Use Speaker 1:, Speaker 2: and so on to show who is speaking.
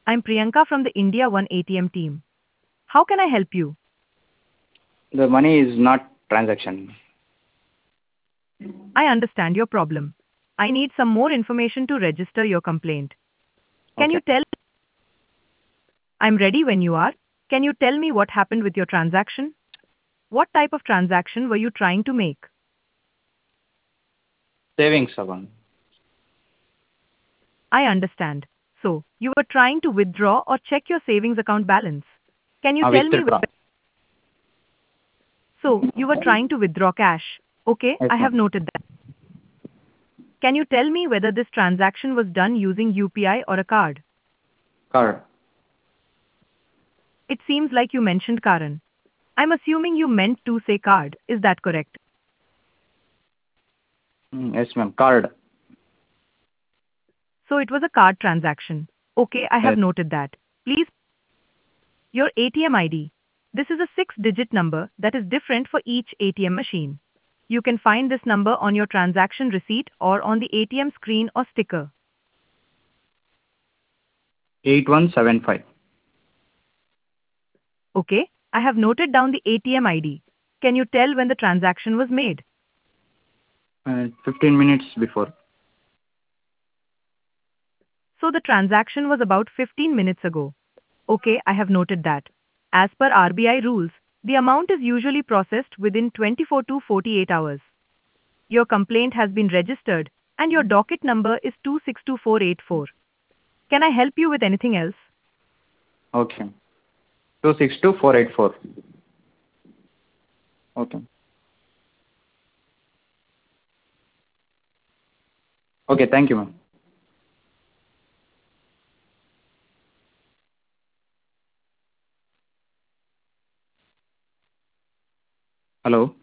Speaker 1: I'm Priyanka from the India One ATM team. How can I help you?
Speaker 2: The money is not transaction.
Speaker 1: I understand your problem. I need some more information to register your complaint. Can
Speaker 2: Okay.
Speaker 1: you tell? I'm ready when you are. Can you tell me what happened with your transaction? What type of transaction were you trying to make?
Speaker 2: Savings account.
Speaker 1: I understand. So, you were trying to withdraw or check your savings account balance. Can you tell me?
Speaker 2: Withdraw.
Speaker 1: So, you were trying to withdraw cash. Okay,
Speaker 2: Yes,
Speaker 1: I have
Speaker 2: ma'am.
Speaker 1: noted that. Can you tell me whether this transaction was done using UPI or a card?
Speaker 2: Card.
Speaker 1: It seems like you mentioned Karan. I'm assuming you meant to say card. Is that correct?
Speaker 2: Yes, ma'am. Card.
Speaker 1: So it was a card transaction. Okay, I have
Speaker 2: Yes.
Speaker 1: noted that. Please, your ATM ID. This is a six-digit number that is different for each ATM machine. You can find this number on your transaction receipt or on the ATM screen or sticker.
Speaker 2: 8175.
Speaker 1: Okay, I have noted down the ATM ID. Can you tell when the transaction was made?
Speaker 2: 15 minutes before.
Speaker 1: So the transaction was about 15 minutes ago. Okay, I have noted that. As per RBI rules, the amount is usually processed within 24 to 48 hours. Your complaint has been registered and your docket number is 262484. Can I help you with anything else?
Speaker 2: Okay. 262484. Okay. Okay, thank you, ma'am. Hello.